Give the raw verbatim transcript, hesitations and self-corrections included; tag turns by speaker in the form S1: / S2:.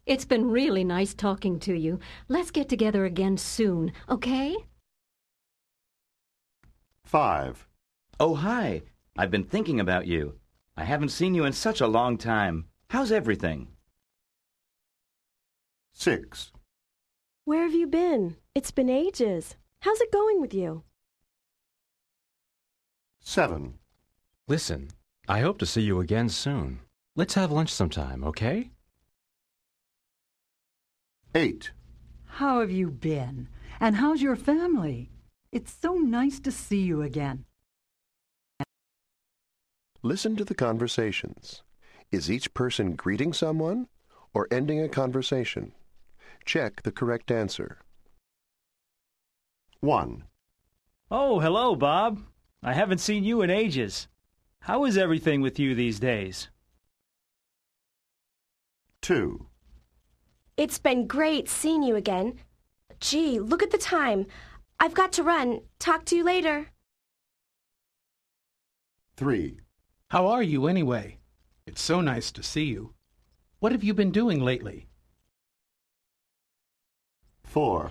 S1: It's been really nice talking to you. Let's get together again soon, okay?
S2: five.
S3: Oh, hi. I've been thinking about you. I haven't seen you in such a long time. How's everything?
S2: six.
S4: Where have you been? It's been ages. How's it going with you?
S2: seven.
S5: Listen, I hope to see you again soon. Let's have lunch sometime, okay?
S2: eight.
S6: How have you been? And how's your family? It's so nice to see you again.
S7: Listen to the conversations. Is each person greeting someone or ending a conversation? Check the correct answer.
S2: one.
S8: Oh, hello, Bob. I haven't seen you in ages. How is everything with you these days?
S2: two.
S9: It's been great seeing you again. Gee, look at the time. I've got to run. Talk to you later.
S2: three.
S10: How are you anyway? It's so nice to see you. What have you been doing lately?
S2: four.